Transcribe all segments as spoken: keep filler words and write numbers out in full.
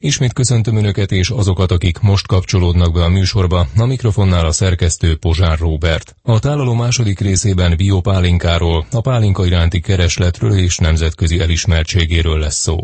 Ismét köszöntöm Önöket és azokat, akik most kapcsolódnak be a műsorba, a mikrofonnál a szerkesztő Pozsár Róbert. A tálaló második részében biopálinkáról, a pálinka iránti keresletről és nemzetközi elismertségéről lesz szó.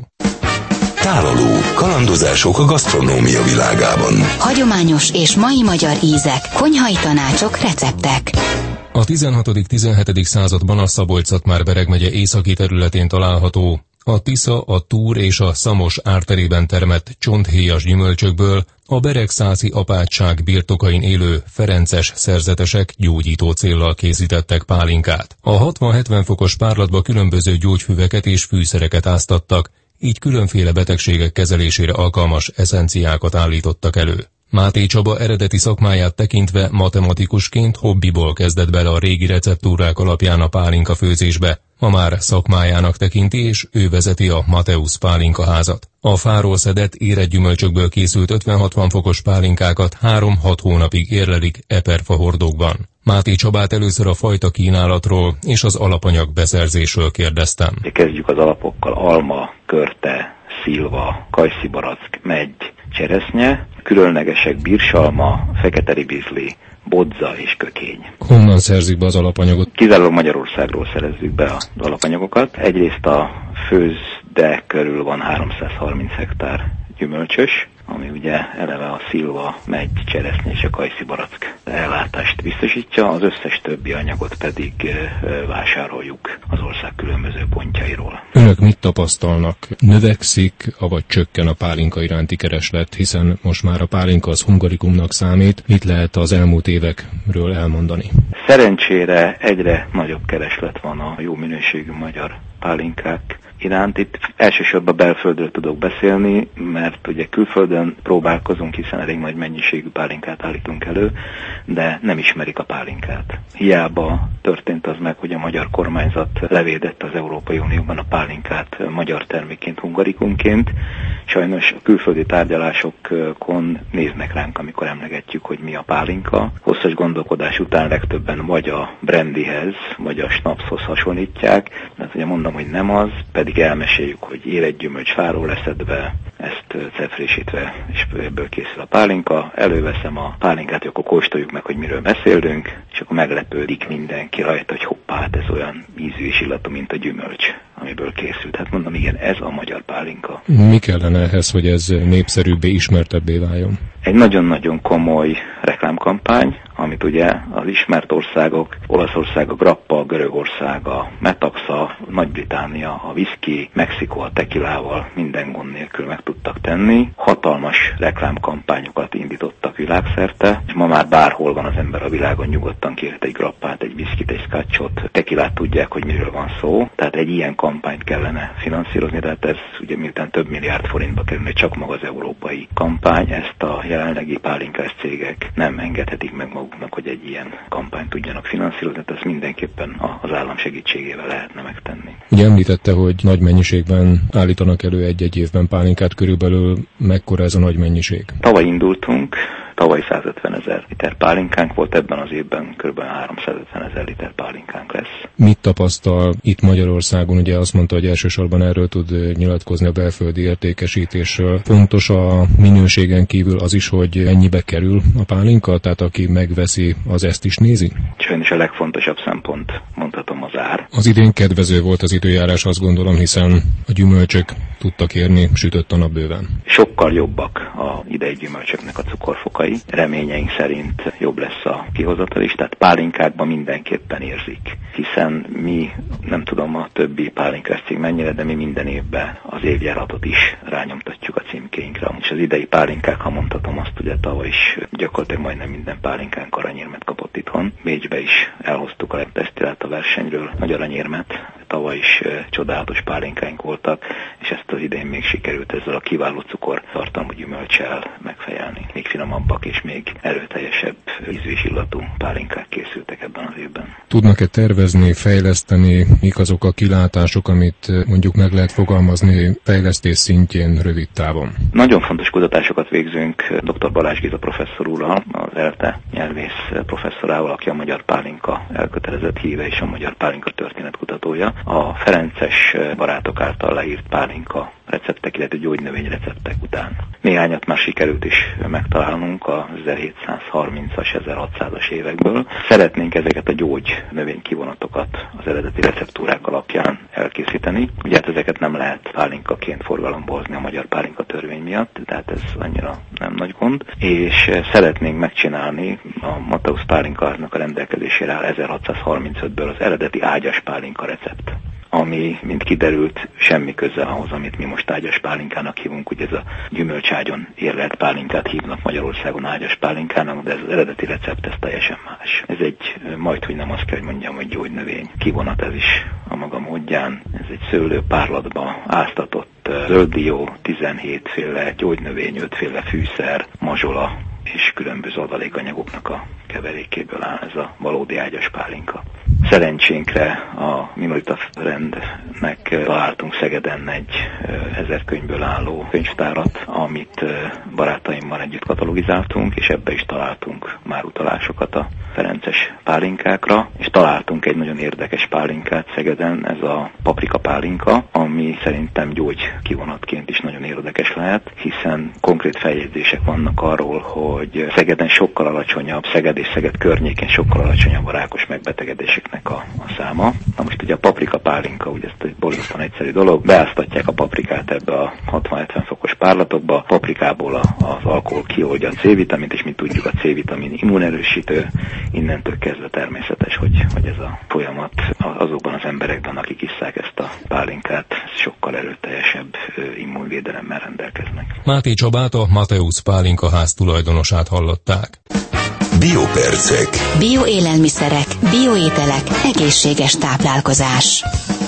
Tálaló. Kalandozások a gasztronómia világában. Hagyományos és mai magyar ízek, konyhai tanácsok, receptek. A tizenhatodik-tizenhetedik században a Szabolcs-Szatmár-Bereg megye északi területén található, a Tisza, a Túr és a Szamos árterében termett csonthéjas gyümölcsökből a beregszászi apátság birtokain élő ferences szerzetesek gyógyító céllal készítettek pálinkát. A hatvan-hetven fokos párlatba különböző gyógyfüveket és fűszereket áztattak, így különféle betegségek kezelésére alkalmas eszenciákat állítottak elő. Máté Csaba eredeti szakmáját tekintve matematikusként hobbiból kezdett bele a régi receptúrák alapján a pálinka főzésbe, ma már szakmájának tekinti, és ő vezeti a Mateusz Pálinka házat. A fáról szedett érett gyümölcsökből készült ötven-hatvan fokos pálinkákat három-hat hónapig érlelik eperfa hordókban. Máté Csabát először a fajta kínálatról és az alapanyag beszerzésről kérdeztem. Kezdjük az alapokkal: alma, körte, szilva, kajszibarack, meggy, cseresznye, különlegesek bírsalma, fekete ribizli, bodza és kökény. Honnan szerzik be az alapanyagot? Kizárólag Magyarországról szerezzük be az alapanyagokat. Egyrészt a főzde körül van háromszázharminc hektár gyümölcsös, ami ugye eleve a szilva, meggy, cseresznye és a kajszibarack ellátást biztosítja, az összes többi anyagot pedig vásároljuk az ország különböző pontjairól. Önök mit tapasztalnak? Növekszik, avagy csökken a pálinka iránti kereslet, hiszen most már a pálinka az hungarikumnak számít. Mit lehet az elmúlt évekről elmondani? Szerencsére egyre nagyobb kereslet van a jó minőségű magyar pálinkák iránt. Itt elsősorban belföldről tudok beszélni, mert ugye külföldön próbálkozunk, hiszen elég nagy mennyiségű pálinkát állítunk elő, de nem ismerik a pálinkát. Hiába történt az meg, hogy a magyar kormányzat levédette az Európai Unióban a pálinkát magyar termékként, hungarikumként. Sajnos a külföldi tárgyalásokon néznek ránk, amikor emlegetjük, hogy mi a pálinka. Hosszas gondolkodás után legtöbben vagy a brandyhez, vagy a snapshoz hasonlítják, mert ugye mondom, hogy nem az, pedig elmeséljük, hogy érett gyümölcs fáról leszedve, ezt cefrésítve, és ebből készül a pálinka. Előveszem a pálinkát, akkor kóstoljuk meg, hogy miről beszélünk, és akkor meglepődik mindenki rajta, hogy hoppá, hát ez olyan ízű és illatú, mint a gyümölcs, amiből készült. Hát mondom, igen, ez a magyar pálinka. Mi kellene ehhez, hogy ez népszerűbbé, ismertebbé váljon? Egy nagyon-nagyon komoly reklámkampány, amit ugye az ismert országok, Olaszország, a grappa, Görögország, a metaxa, Nagy-Britannia, a whisky, Mexikó a tekilával minden gond nélkül meg tudtak tenni. Hatalmas reklámkampányokat indítottak világszerte, és ma már bárhol van az ember a világon, nyugodtan kérhet egy grappát, egy whiskyt, egy scotchot, tekilát, tudják, hogy miről van szó. Tehát egy ilyen kampányt kellene finanszírozni, tehát ez ugye miután több milliárd forintba kerülne csak maga az európai kampány, ezt a jelenlegi pálinkás cégek nem engedhetik meg maguknak, hogy egy ilyen kampányt tudjanak finanszírozni, tehát ezt mindenképpen az állam segítségével lehetne megtenni. Ugye említette, hogy nagy mennyiségben állítanak elő egy-egy évben pálinkát, körülbelül mekkora ez a nagy mennyiség? Tavaly indultunk, tavaly százötven ezer liter pálinkánk volt, ebben az évben kb. háromszázötven ezer liter pálinkánk lesz. Mit tapasztal itt Magyarországon? Ugye azt mondta, hogy elsősorban erről tud nyilatkozni a belföldi értékesítésről. Fontos a minőségen kívül az is, hogy ennyibe kerül a pálinka, tehát aki megveszi, az ezt is nézi? Sajnos a legfontosabb szempont, mondhatom, az ár. Az idén kedvező volt az időjárás, azt gondolom, hiszen a gyümölcsök tudtak érni, sütött a nap bőven. Sokkal jobbak a idei gyümölcsöknek a cukorfokai. Reményeink szerint jobb lesz a kihozatal is, tehát pálinkákban mindenképpen érzik, hiszen mi, nem tudom a többi pálinkás cég mennyire, de mi minden évben az évjáratot is rányomtatjuk a címkéinkre. És az idei pálinkák, ha mondhatom azt, ugye tavaly is gyakorlatilag majdnem minden pálinkánk aranyérmet kapott itthon. Bécsbe is elhoztuk a desztillát a versenyről, nagy aranyérmet. Tavaly is e, csodálatos pálinkáink voltak, és ezt az idén még sikerült ezzel a kiváló cukor tartalmú gyümölccsel megfejelni. Még finomabbak és még erőteljesebb ízű és illatú pálinkák készültek ebben az évben. Tudnak-e tervezni, fejleszteni, mik azok a kilátások, amit mondjuk meg lehet fogalmazni fejlesztés szintjén rövid távon? Nagyon fontos kutatásokat végzünk dr. Balázs Géza professzor úrral, az ELTE nyelvész professzorával, aki a magyar pálinka elkötelezett híve és a magyar pálinka történetkutatója. a ferences barátok által leírt pálinka receptek, illetve gyógynövény receptek után. Néhányat már sikerült is megtalálnunk az ezerhétszázharmincas, ezerhatszázas évekből. Szeretnénk ezeket a gyógynövény kivonatokat az eredeti receptúrák alapján elkészíteni. Ugye hát ezeket nem lehet pálinkaként forgalomba hozni a magyar pálinka törvény miatt, tehát ez annyira nem nagy gond. És szeretnénk megcsinálni, a Mateusz pálinkárnak a rendelkezésére áll ezerhatszázharmincötből az eredeti ágyas pálinka recept, ami, mint kiderült, semmi köze ahhoz, amit mi most ágyas pálinkának hívunk. Ugye ez a gyümölcságyon érlelt pálinkát hívnak Magyarországon ágyas pálinkának, de ez az eredeti recept, ez teljesen más. Ez egy, majd, hogy nem azt kell, hogy mondjam, hogy gyógynövény kivonat, ez is a maga módján. Ez egy szőlőpárlatba áztatott zölddió, tizenhét féle gyógynövény, öt féle fűszer, mazsola és különböző adalékanyagoknak a keverékéből áll ez a valódi ágyas pálinka. Szerencsénkre a Minorita rendnek találtunk Szegeden egy ezer könyvből álló könyvtárat, amit barátaimmal együtt katalogizáltunk, és ebbe is találtunk már utalásokat a ferences pálinkákra, és találtunk egy nagyon érdekes pálinkát Szegeden, ez a paprika pálinka, ami szerintem gyógy kivonatként is nagyon érdekes lehet, hiszen konkrét feljegyzések vannak arról, hogy Szegeden sokkal alacsonyabb, Szeged és Szeged környékén sokkal alacsonyabb a rákos megbetegedéseknek a, a száma. Na most ugye a paprika pálinka, ugye ez egy borzasztóan egyszerű dolog, beáztatják a paprikát ebbe a hatvan-hetven fokos párlatokba, a paprikából a, az alkohol kioldja a C-vitamint, és mi tudjuk, a C-vitamin immunerősítő, innentől kezdve természetes, hogy, hogy ez a folyamat azokban az emberekben, akik isszák ezt a pálinkát, sokkal erőteljesebb immunvédelemmel rendelkeznek. Máté Csabát, a Mateusz Pálinka ház tulajdonosát hallották. Biopercek. Bioélelmiszerek, bioételek, egészséges táplálkozás.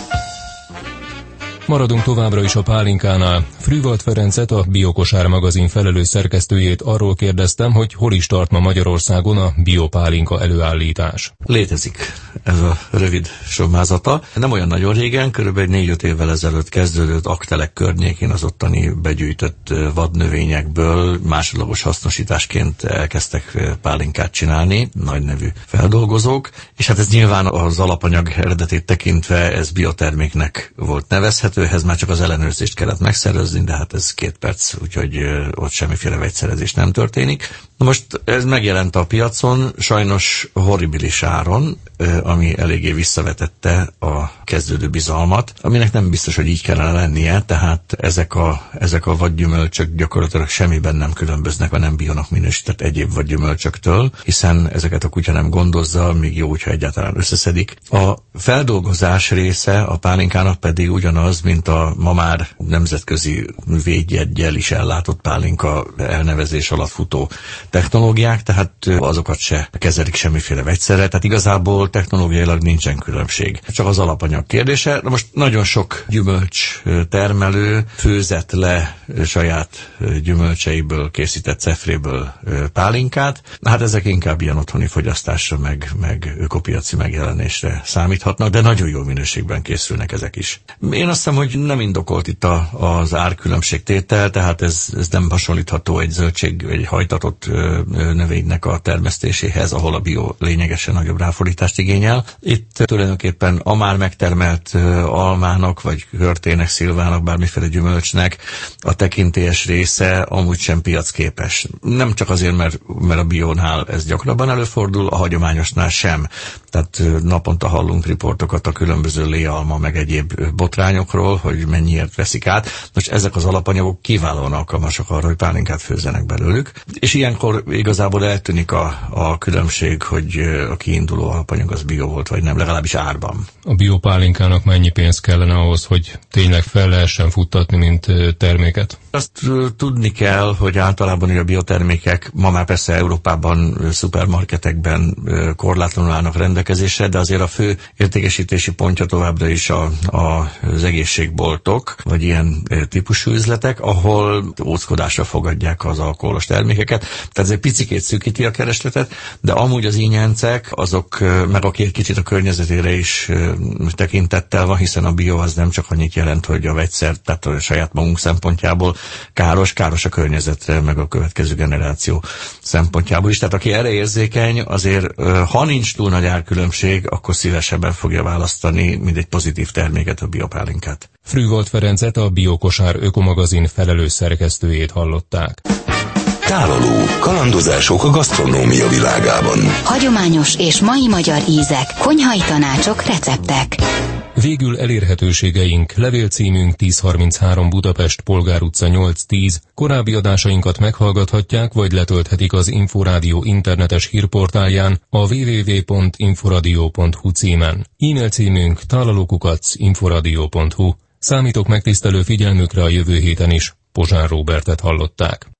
Maradunk továbbra is a pálinkánál. Frühwald Ferencet, a Biokosár magazin felelős szerkesztőjét arról kérdeztem, hogy hol is tart ma Magyarországon a biopálinka előállítás. Létezik ez a rövid sommázata. Nem olyan nagyon régen, körülbelül négy-öt évvel ezelőtt kezdődött Aktelek környékén az ottani begyűjtött vadnövényekből másodlagos hasznosításként elkezdtek pálinkát csinálni, nagy nevű feldolgozók, és hát ez nyilván az alapanyag eredetét tekintve ez bioterméknek volt nevezhető, ehhez már csak az ellenőrzést kellett megszervezni, de hát ez két perc, úgyhogy ott semmiféle vegyszerezés nem történik. Na most ez megjelent a piacon, sajnos horribilis áron, ami eléggé visszavetette a kezdődő bizalmat, aminek nem biztos, hogy így kellene lennie, tehát ezek a, ezek a vadgyümölcsök gyakorlatilag semmiben nem különböznek a nem bionak minősített egyéb vadgyümölcsöktől, hiszen ezeket a kutya nem gondozza, míg jó, hogyha egyáltalán összeszedik. A feldolgozás része a pálinkának pedig ugyanaz, mint a ma már nemzetközi védjeggyel is ellátott pálinka elnevezés alatt futó technológiák, tehát azokat se kezelik semmiféle vegyszerrel, tehát igazából technológiailag nincsen különbség. Csak az alapanyag kérdése. Na most nagyon sok gyümölcs termelő főzett le saját gyümölcseiből készített cefréből pálinkát. Hát ezek inkább ilyen otthoni fogyasztásra, meg, meg ökopiaci megjelenésre számíthatnak, de nagyon jó minőségben készülnek ezek is. Én azt hiszem, hogy nem indokolt itt a, az árkülönbségtétel, tehát ez, ez nem hasonlítható egy zöldség, egy hajtatott növénynek a termesztéséhez, ahol a bio lényegesen nagyobb ráfordítást igényel. Itt tulajdonképpen a már megtermelt almának, vagy körtének, szilvának, bármiféle gyümölcsnek a tekintélyes része amúgy sem piacképes. Nem csak azért, mert, mert a biónál ez gyakrabban előfordul, a hagyományosnál sem. Tehát naponta hallunk riportokat a különböző léalma, meg egyéb botrányokról, hogy mennyiért veszik át. Most ezek az alapanyagok kiválóan alkalmasak arra, hogy pálinkát főzzenek belőlük. És ilyenkor igazából eltűnik a, a különbség, hogy a kiinduló alapanyag az bio volt, vagy nem, legalábbis árban. A biopálinkának mennyi pénz kellene ahhoz, hogy tényleg fel lehessen futtatni, mint terméket? Azt tudni kell, hogy általában hogy a biotermékek ma már persze Európában, szupermarketekben korlátlanul állnak rendelkezésre, de azért a fő értékesítési pontja továbbra is a, a, az egészségboltok, vagy ilyen típusú üzletek, ahol óckodásra fogadják az alkoholos termékeket. Tehát ez egy picikét szűkíti a keresletet, de amúgy az ínyencek, azok meg aki kicsit a környezetére is tekintettel van, hiszen a bio az nem csak annyit jelent, hogy a vegyszer, tehát a saját magunk szempontjából káros, káros a környezetre, meg a következő generáció szempontjából is. Tehát aki erre érzékeny, azért ha nincs túl nagy árkülönbség, akkor szívesebben fogja választani mindegy pozitív terméket, a biopálinkát. Frühvold Ferencet, a Biokosár Ökomagazin felelős szerkesztőjét hallották. Tálaló. Kalandozások a gasztronómia világában. Hagyományos és mai magyar ízek, konyhai tanácsok, receptek. Végül elérhetőségeink: levélcímünk tíz harminchárom Budapest, Polgár utca nyolc tíz. Korábbi adásainkat meghallgathatják, vagy letölthetik az Inforádió internetes hírportálján a double-u double-u double-u pont inforadio pont hu címen. E-mail címünk tálalókukac inforadio pont hu. Számítok megtisztelő figyelmükre a jövő héten is. Pozsár Róbertet hallották.